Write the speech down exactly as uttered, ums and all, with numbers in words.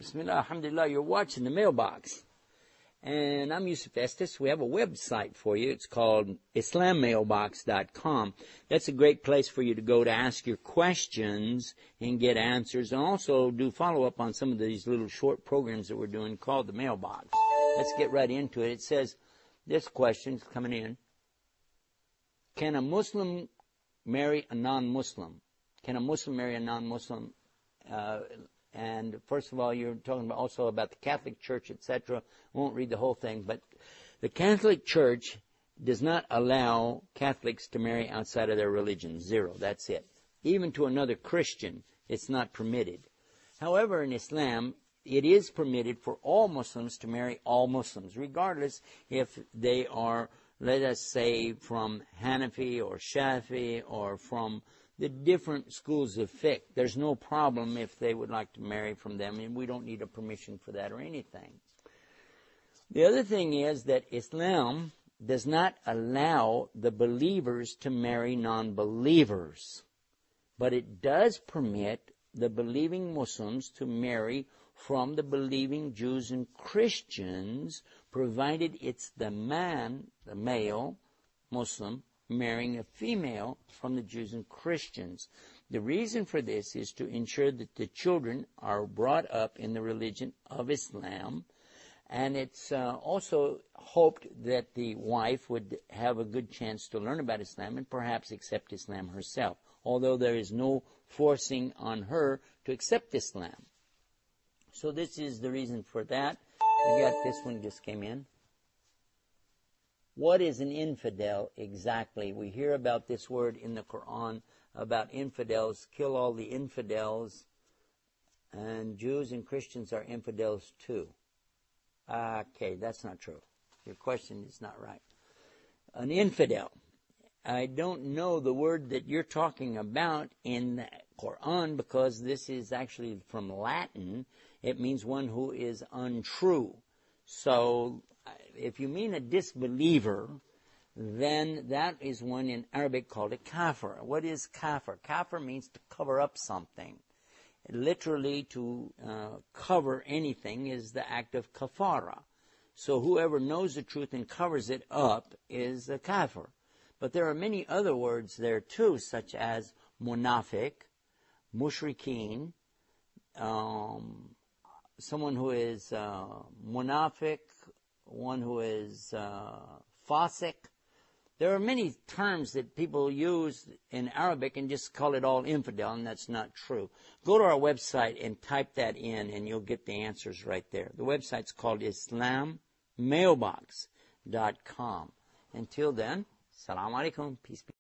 Bismillah, alhamdulillah, you're watching the Mailbox. And I'm Yusuf Estes. We have a website for you. It's called Islam Mailbox dot com. That's a great place for you to go to ask your questions and get answers, and also do follow-up on some of these little short programs that we're doing called the Mailbox. Let's get right into it. It says, this question's coming in. Can a Muslim marry a non-Muslim? Can a Muslim marry a non-Muslim? Uh, and first of all, you're talking about also about the Catholic Church, et cetera. I won't read the whole thing, but the Catholic Church does not allow Catholics to marry outside of their religion. Zero. That's it. Even to another Christian, it's not permitted. However, in Islam, it is permitted for all Muslims to marry all Muslims, regardless if they are, let us say, from Hanafi or Shafi or from the different schools of fiqh. There's no problem if they would like to marry from them, and we don't need a permission for that or anything. The other thing is that Islam does not allow the believers to marry non-believers, but it does permit the believing Muslims to marry from the believing Jews and Christians, provided it's the man, the male Muslim, marrying a female from the Jews and Christians. The reason for this is to ensure that the children are brought up in the religion of Islam, and it's uh, also hoped that the wife would have a good chance to learn about Islam and perhaps accept Islam herself, although there is no forcing on her to accept Islam. So this is the reason for that. We got this one just came in. What is an infidel exactly? We hear about this word in the Quran, about infidels. Kill all the infidels. And Jews and Christians are infidels too. Okay, that's not true. Your question is not right. An infidel. I don't know the word that you're talking about in the Quran, because this is actually from Latin. It means one who is untrue. So if you mean a disbeliever, then that is one in Arabic called a kafir. What is kafir? Kafir means to cover up something. Literally, to uh, cover anything is the act of kafara. So whoever knows the truth and covers it up is a kafir. But there are many other words there too, such as munafiq, mushrikeen, um, someone who is uh, munafiq, one who is uh, fasiq. There are many terms that people use in Arabic and just call it all infidel, and that's not true. Go to our website and type that in, and you'll get the answers right there. The website's called Islam Mailbox dot com. Until then, Assalamu alaikum. Peace be.